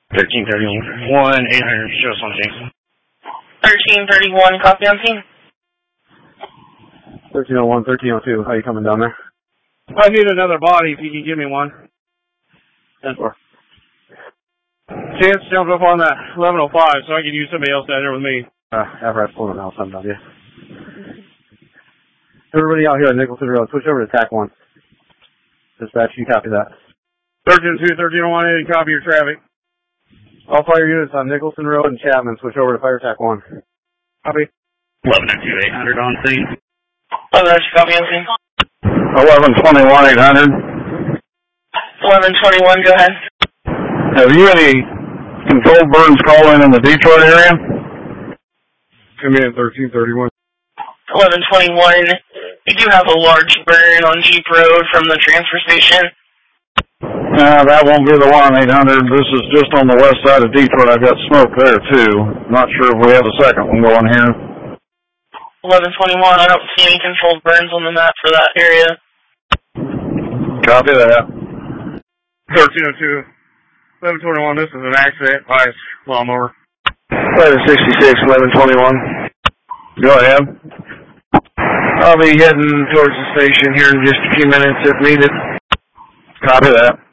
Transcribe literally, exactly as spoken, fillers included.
thirteen thirty-one, eight hundred, show us on Jason. thirteen thirty-one, copy on scene. thirteen oh one, thirteen oh two, how you coming down there? I need another body if you can give me one. ten four. Chance jumped up on that eleven oh five so I can use somebody else down there with me. Uh, after I pull it out, I'm done, yeah. Everybody out here on Nicholson Road, switch over to TAC one. Dispatch, you copy that. thirteen oh two, thirteen oh one, eight, copy your traffic. All fire units on Nicholson Road and Chapman, switch over to Fire TAC one. Copy. eleven oh two, eight hundred on scene. eleven oh two, copy on scene. eleven twenty-one, eight hundred. eleven twenty-one, go ahead. Have you any controlled burns calling in the Detroit area? Come in, thirteen thirty-one. eleven twenty-one, we do have a large burn on Jeep Road from the transfer station. Uh, that won't be the one, eight hundred. This is just on the west side of Detroit. I've got smoke there, too. Not sure if we have a second one going here. eleven twenty-one, I don't see any controlled burns on the map for that area. Copy that. thirteen oh two, eleven twenty-one, this is an accident by his lawnmower. eleven sixty-six, eleven twenty-one. Go ahead. I'll be heading towards the station here in just a few minutes if needed. Copy that.